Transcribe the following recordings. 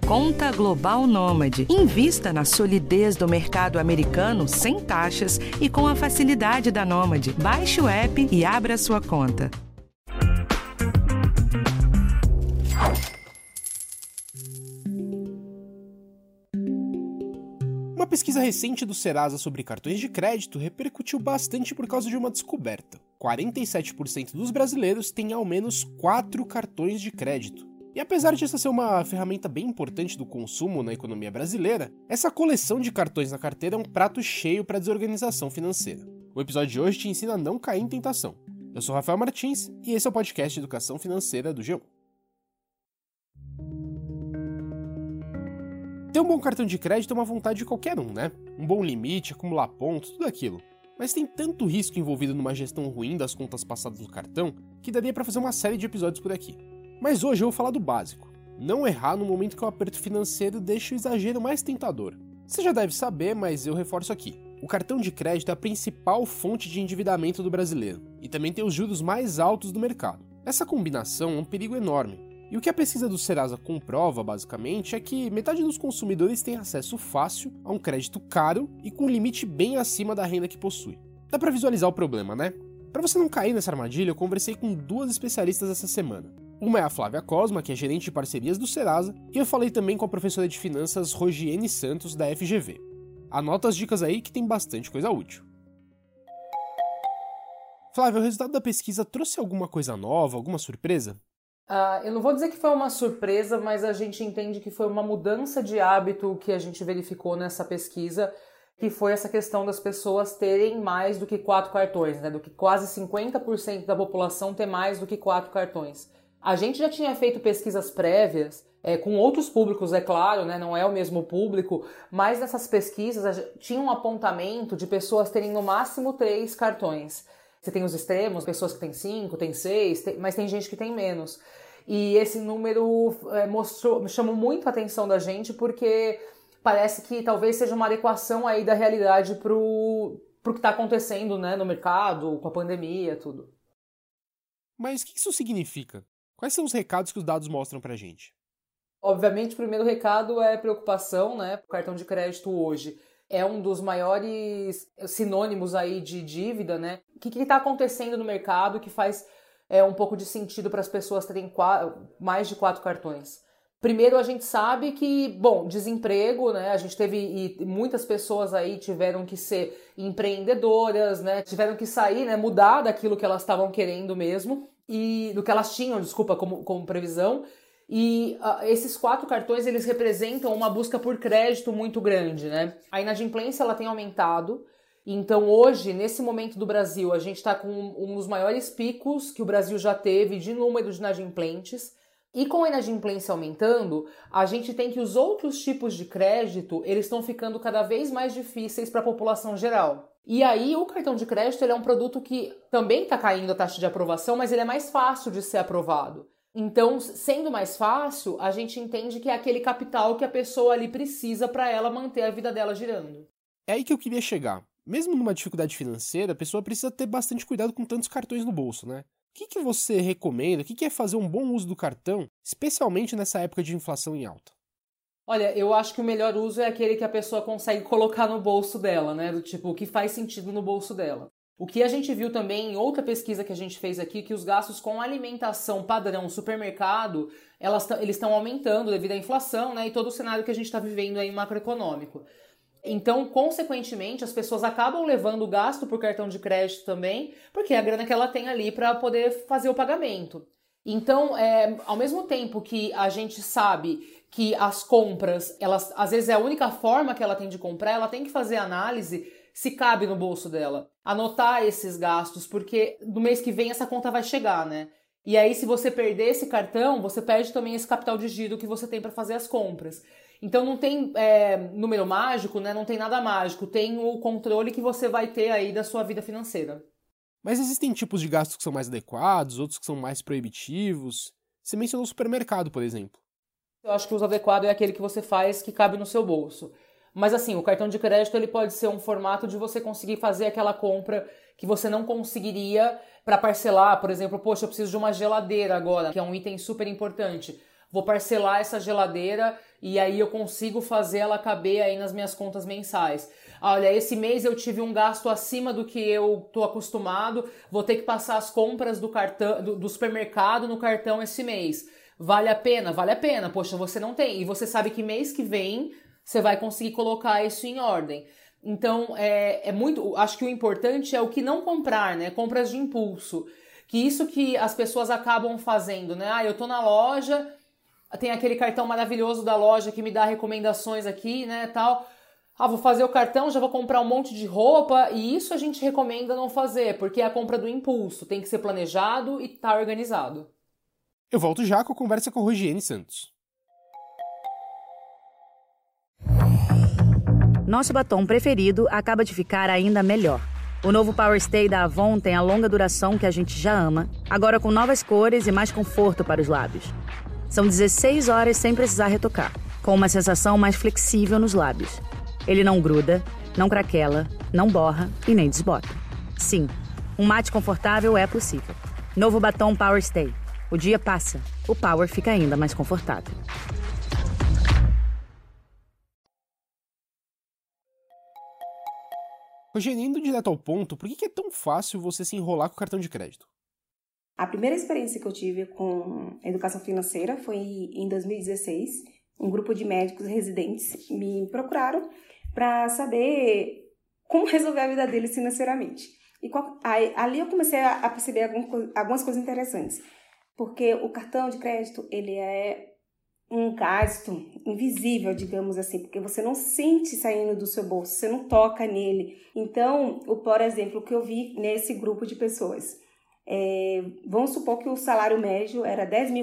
Conta Global Nômade. Invista na solidez do mercado americano sem taxas e com a facilidade da Nômade. Baixe o app e abra sua conta. Uma pesquisa recente do Serasa sobre cartões de crédito repercutiu bastante por causa de uma descoberta. 47% dos brasileiros têm ao menos 4 cartões de crédito. E apesar de essa ser uma ferramenta bem importante do consumo na economia brasileira, essa coleção de cartões na carteira é um prato cheio para a desorganização financeira. O episódio de hoje te ensina a não cair em tentação. Eu sou Rafael Martins e esse é o podcast de Educação Financeira do G1. Ter um bom cartão de crédito é uma vontade de qualquer um, né? Um bom limite, acumular pontos, tudo aquilo. Mas tem tanto risco envolvido numa gestão ruim das contas passadas do cartão que daria pra fazer uma série de episódios por aqui. Mas hoje eu vou falar do básico. Não errar no momento que o aperto financeiro deixa o exagero mais tentador. Você já deve saber, mas eu reforço aqui. O cartão de crédito é a principal fonte de endividamento do brasileiro e também tem os juros mais altos do mercado. Essa combinação é um perigo enorme. E o que a pesquisa do Serasa comprova, basicamente, é que metade dos consumidores tem acesso fácil a um crédito caro e com um limite bem acima da renda que possui. Dá pra visualizar o problema, né? Pra você não cair nessa armadilha, eu conversei com 2 especialistas essa semana. Uma é a Flávia Cosma, que é gerente de parcerias do Serasa, e eu falei também com a professora de finanças Rogiene Santos, da FGV. Anota as dicas aí que tem bastante coisa útil. Flávia, o resultado da pesquisa trouxe alguma coisa nova, alguma surpresa? Eu não vou dizer que foi uma surpresa, mas a gente entende que foi uma mudança de hábito que a gente verificou nessa pesquisa, que foi essa questão das pessoas terem mais do que 4 cartões, né? Do que quase 50% da população ter mais do que 4 cartões. A gente já tinha feito pesquisas prévias, com outros públicos, é claro, né? Não é o mesmo público, mas nessas pesquisas tinha um apontamento de pessoas terem no máximo 3 cartões. Você tem os extremos, pessoas que têm 5, têm 6, mas tem gente que tem menos. E esse número chamou muito a atenção da gente porque parece que talvez seja uma adequação aí da realidade pro que está acontecendo, né, no mercado, com a pandemia, tudo. Mas o que isso significa? Quais são os recados que os dados mostram pra gente? Obviamente, o primeiro recado é preocupação, né? O cartão de crédito hoje é um dos maiores sinônimos aí de dívida, né? O que está acontecendo no mercado que faz um pouco de sentido para as pessoas terem mais de 4 cartões? Primeiro, a gente sabe que, desemprego, né? A gente teve, e muitas pessoas aí tiveram que ser empreendedoras, né? Tiveram que sair, né? Mudar daquilo que elas estavam querendo mesmo, e do que elas tinham, como previsão. E esses 4 cartões, eles representam uma busca por crédito muito grande, né? A inadimplência, ela tem aumentado. Então, hoje, nesse momento do Brasil, a gente está com um dos maiores picos que o Brasil já teve de número de inadimplentes. E com a inadimplência aumentando, a gente tem que os outros tipos de crédito, eles estão ficando cada vez mais difíceis para a população geral. E aí, o cartão de crédito, ele é um produto que também está caindo a taxa de aprovação, mas ele é mais fácil de ser aprovado. Então, sendo mais fácil, a gente entende que é aquele capital que a pessoa ali precisa para ela manter a vida dela girando. É aí que eu queria chegar. Mesmo numa dificuldade financeira, a pessoa precisa ter bastante cuidado com tantos cartões no bolso, né? O que você recomenda? O que é fazer um bom uso do cartão, especialmente nessa época de inflação em alta? Olha, eu acho que o melhor uso é aquele que a pessoa consegue colocar no bolso dela, né? Do tipo, o que faz sentido no bolso dela. O que a gente viu também em outra pesquisa que a gente fez aqui, que os gastos com alimentação padrão supermercado, eles estão aumentando devido à inflação, né, e todo o cenário que a gente está vivendo aí macroeconômico. Então, consequentemente, as pessoas acabam levando o gasto por cartão de crédito também, porque é a grana que ela tem ali para poder fazer o pagamento. Então, ao mesmo tempo que a gente sabe que as compras, elas, às vezes é a única forma que ela tem de comprar, ela tem que fazer análise se cabe no bolso dela. Anotar esses gastos, porque no mês que vem essa conta vai chegar, né? E aí, se você perder esse cartão, você perde também esse capital de giro que você tem para fazer as compras. Então, não tem número mágico, né? Não tem nada mágico. Tem o controle que você vai ter aí da sua vida financeira. Mas existem tipos de gastos que são mais adequados, outros que são mais proibitivos? Você mencionou o supermercado, por exemplo. Eu acho que o uso adequado é aquele que você faz que cabe no seu bolso. Mas assim, o cartão de crédito ele pode ser um formato de você conseguir fazer aquela compra que você não conseguiria para parcelar. Por exemplo, poxa, eu preciso de uma geladeira agora, que é um item super importante. Vou parcelar essa geladeira e aí eu consigo fazer ela caber aí nas minhas contas mensais. Olha, esse mês eu tive um gasto acima do que eu tô acostumado, vou ter que passar as compras do cartão do supermercado no cartão esse mês. Vale a pena? Vale a pena. Poxa, você não tem. E você sabe que mês que vem você vai conseguir colocar isso em ordem. Então, acho que o importante é o que não comprar, né? Compras de impulso. Que isso que as pessoas acabam fazendo, né? Eu tô na loja, tem aquele cartão maravilhoso da loja que me dá recomendações aqui, né, tal. Vou fazer o cartão, já vou comprar um monte de roupa, e isso a gente recomenda não fazer, porque é a compra do impulso, tem que ser planejado e tá organizado. Eu volto já com a conversa com a Rogiane Santos. Nosso batom preferido acaba de ficar ainda melhor. O novo Power Stay da Avon tem a longa duração que a gente já ama, agora com novas cores e mais conforto para os lábios. São 16 horas sem precisar retocar, com uma sensação mais flexível nos lábios. Ele não gruda, não craquela, não borra e nem desbota. Sim, um mate confortável é possível. Novo batom Power Stay. O dia passa, o Power fica ainda mais confortável. Rogério, indo direto ao ponto, por que é tão fácil você se enrolar com o cartão de crédito? A primeira experiência que eu tive com educação financeira foi em 2016. Um grupo de médicos residentes me procuraram para saber como resolver a vida deles financeiramente. E ali eu comecei a perceber algumas coisas interessantes. Porque o cartão de crédito, ele é um gasto invisível, digamos assim, porque você não sente saindo do seu bolso, você não toca nele. Então, por exemplo, o que eu vi nesse grupo de pessoas, vamos supor que o salário médio era R$10 mil.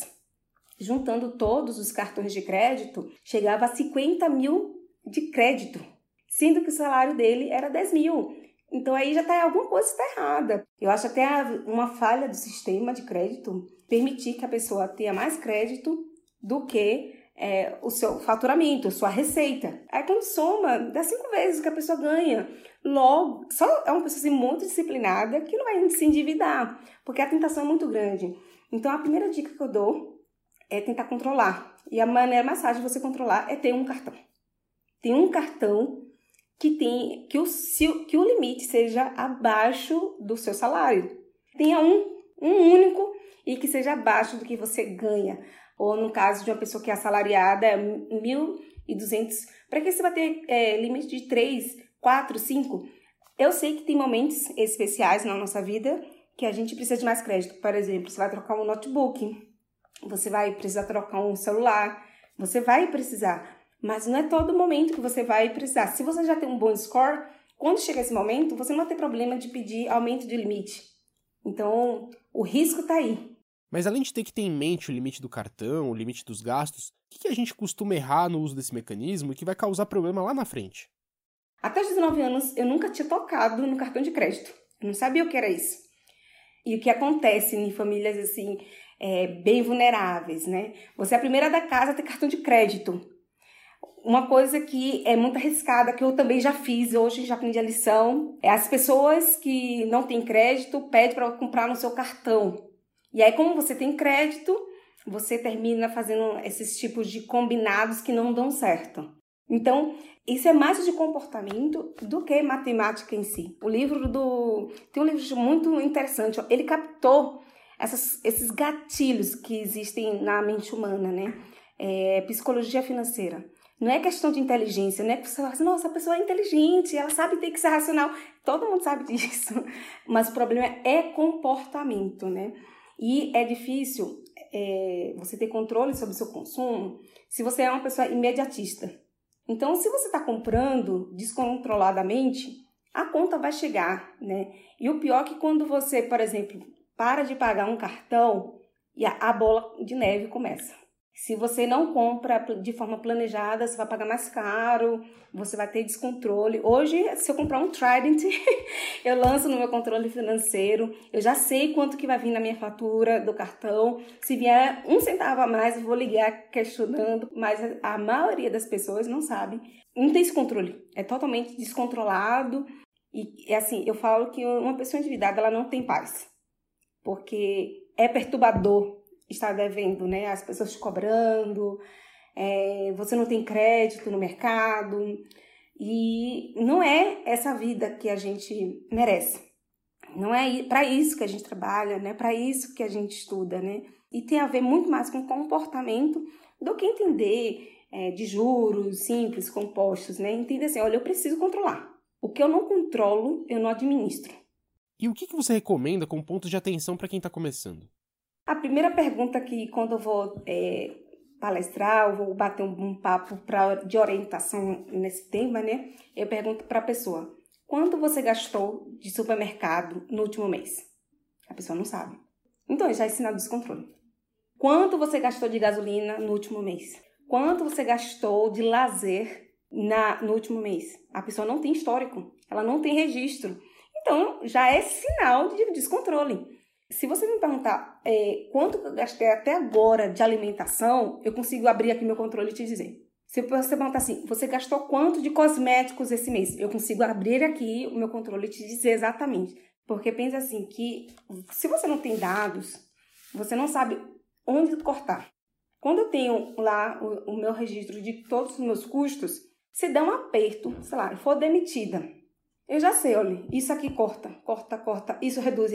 Juntando todos os cartões de crédito, chegava a 50 mil de crédito, sendo que o salário dele era 10 mil. Então aí já alguma coisa está errada. Eu acho até uma falha do sistema de crédito permitir que a pessoa tenha mais crédito do que o seu faturamento, sua receita. Aí quando soma, dá 5 vezes o que a pessoa ganha. Logo, só é uma pessoa assim, muito disciplinada que não vai se endividar, porque a tentação é muito grande. Então a primeira dica que eu dou é tentar controlar. E a maneira mais fácil de você controlar é ter um cartão. Tem um cartão que o limite seja abaixo do seu salário. Tenha um único e que seja abaixo do que você ganha. Ou no caso de uma pessoa que é assalariada, é 1.200. Para que você vai ter limite de 3, 4, 5? Eu sei que tem momentos especiais na nossa vida que a gente precisa de mais crédito. Por exemplo, você vai trocar um notebook, você vai precisar trocar um celular, você vai precisar. Mas não é todo momento que você vai precisar. Se você já tem um bom score, quando chega esse momento, você não vai ter problema de pedir aumento de limite. Então, o risco está aí. Mas além de ter que ter em mente o limite do cartão, o limite dos gastos, o que a gente costuma errar no uso desse mecanismo e que vai causar problema lá na frente? Até os 19 anos, eu nunca tinha tocado no cartão de crédito. Eu não sabia o que era isso. E o que acontece em famílias assim, bem vulneráveis, né? Você é a primeira da casa a ter cartão de crédito. Uma coisa que é muito arriscada, que eu também já fiz, hoje já aprendi a lição, é as pessoas que não têm crédito pedem para comprar no seu cartão. E aí, como você tem crédito, você termina fazendo esses tipos de combinados que não dão certo. Então, isso é mais de comportamento do que matemática em si. Tem um livro muito interessante, ele captou esses gatilhos que existem na mente humana, né? Psicologia financeira. Não é questão de inteligência, não é que você fala assim, nossa, a pessoa é inteligente, ela sabe ter que ser racional. Todo mundo sabe disso. Mas o problema é comportamento, né? E é difícil você ter controle sobre o seu consumo se você é uma pessoa imediatista. Então, se você está comprando descontroladamente, a conta vai chegar, né? E o pior é que quando você, por exemplo, para de pagar um cartão e a bola de neve começa. Se você não compra de forma planejada, você vai pagar mais caro, você vai ter descontrole. Hoje, se eu comprar um Trident, eu lanço no meu controle financeiro, eu já sei quanto que vai vir na minha fatura do cartão. Se vier 1 centavo a mais, eu vou ligar questionando, mas a maioria das pessoas não sabe. Não tem esse controle, é totalmente descontrolado. E assim, eu falo que uma pessoa endividada, ela não tem paz, porque é perturbador estar devendo, né? As pessoas te cobrando, você não tem crédito no mercado, e não é essa vida que a gente merece. Não é para isso que a gente trabalha, né? Para isso que a gente estuda, né? E tem a ver muito mais com comportamento do que entender de juros simples, compostos, né? Entender assim, olha, eu preciso controlar. O que eu não controlo, eu não administro. E o que você recomenda como ponto de atenção para quem está começando? A primeira pergunta que quando eu vou palestrar, eu vou bater um papo de orientação nesse tema, né? Eu pergunto para a pessoa, quanto você gastou de supermercado no último mês? A pessoa não sabe. Então, já é sinal de descontrole. Quanto você gastou de gasolina no último mês? Quanto você gastou de lazer no último mês? A pessoa não tem histórico, ela não tem registro. Então, já é sinal de descontrole. Se você me perguntar quanto eu gastei até agora de alimentação, eu consigo abrir aqui meu controle e te dizer. Se você perguntar assim, você gastou quanto de cosméticos esse mês? Eu consigo abrir aqui o meu controle e te dizer exatamente. Porque pensa assim, que se você não tem dados, você não sabe onde cortar. Quando eu tenho lá o meu registro de todos os meus custos, se der um aperto, sei lá, eu for demitida, eu já sei, olha, isso aqui corta, isso reduz,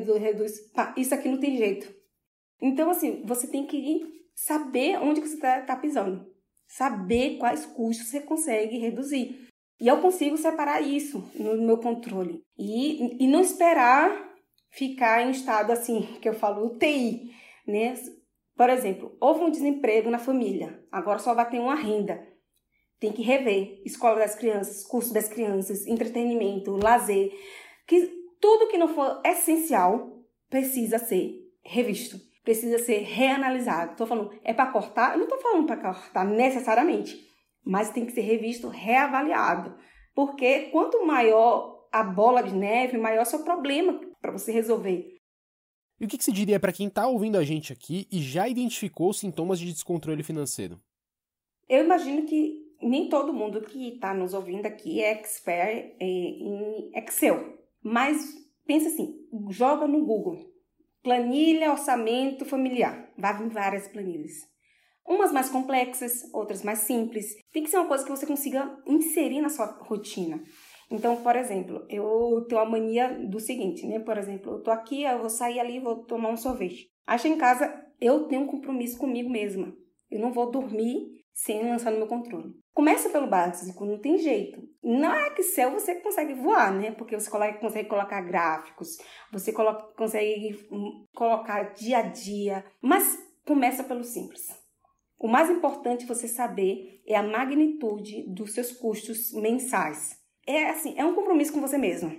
pá, isso aqui não tem jeito. Então, assim, você tem que saber onde você tá pisando, saber quais custos você consegue reduzir. E eu consigo separar isso no meu controle. E não esperar ficar em estado assim, que eu falo UTI, né? Por exemplo, houve um desemprego na família, agora só vai ter uma renda. Tem que rever escola das crianças, curso das crianças, entretenimento, lazer. Que tudo que não for essencial precisa ser revisto, precisa ser reanalisado. Estou falando, é para cortar? Eu não estou falando para cortar necessariamente, mas tem que ser revisto, reavaliado. Porque quanto maior a bola de neve, maior é o seu problema para você resolver. E o que você diria para quem está ouvindo a gente aqui e já identificou sintomas de descontrole financeiro? Eu imagino que nem todo mundo que está nos ouvindo aqui é expert em Excel. Mas pensa assim, joga no Google. Planilha, orçamento familiar. Vai vir várias planilhas. Umas mais complexas, outras mais simples. Tem que ser uma coisa que você consiga inserir na sua rotina. Então, por exemplo, eu tenho a mania do seguinte, né? Por exemplo, eu tô aqui, eu vou sair ali, vou tomar um sorvete. Aí chego em casa, eu tenho um compromisso comigo mesma. Eu não vou dormir sem lançar no meu controle. Começa pelo básico, não tem jeito. Na Excel você consegue voar, né? Porque você consegue colocar gráficos, você consegue colocar dia a dia, mas começa pelo simples. O mais importante você saber é a magnitude dos seus custos mensais. É um compromisso com você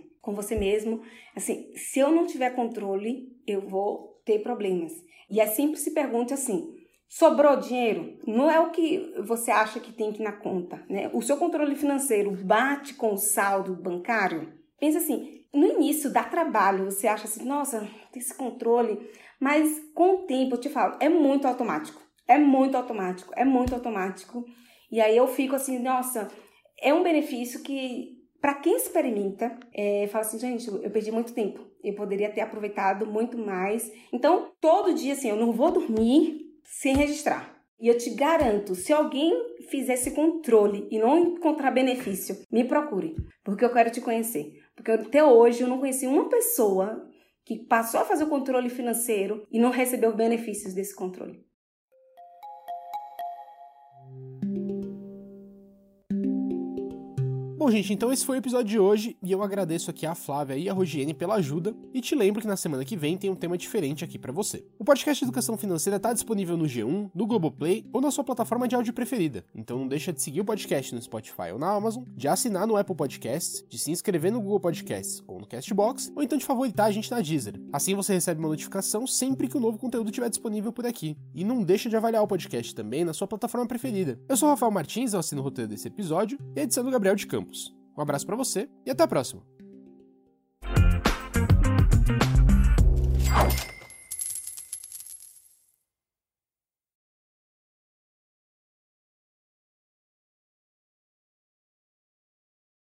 mesmo. Assim, se eu não tiver controle, eu vou ter problemas. E sempre se pergunte assim, sobrou dinheiro? Não é o que você acha que tem que ir na conta, né? O seu controle financeiro bate com o saldo bancário? Pensa assim, no início dá trabalho, você acha assim, nossa, tem esse controle, mas com o tempo, eu te falo, é muito automático. E aí eu fico assim, nossa, é um benefício que, para quem experimenta, fala assim, gente, eu perdi muito tempo, eu poderia ter aproveitado muito mais. Então, todo dia, assim, eu não vou dormir sem registrar. E eu te garanto, se alguém fizer esse controle e não encontrar benefício, me procure, porque eu quero te conhecer. Porque até hoje eu não conheci uma pessoa que passou a fazer o controle financeiro e não recebeu benefícios desse controle. Bom, gente, então esse foi o episódio de hoje e eu agradeço aqui a Flávia e a Rogiene pela ajuda e te lembro que na semana que vem tem um tema diferente aqui pra você. O podcast Educação Financeira tá disponível no G1, no Globoplay ou na sua plataforma de áudio preferida, então não deixa de seguir o podcast no Spotify ou na Amazon, de assinar no Apple Podcasts, de se inscrever no Google Podcasts ou no Castbox, ou então de favoritar a gente na Deezer. Assim você recebe uma notificação sempre que o novo conteúdo estiver disponível por aqui. E não deixa de avaliar o podcast também na sua plataforma preferida. Eu sou o Rafael Martins, eu assino o roteiro desse episódio e a edição do Gabriel de Campos. Um abraço pra você e até a próxima!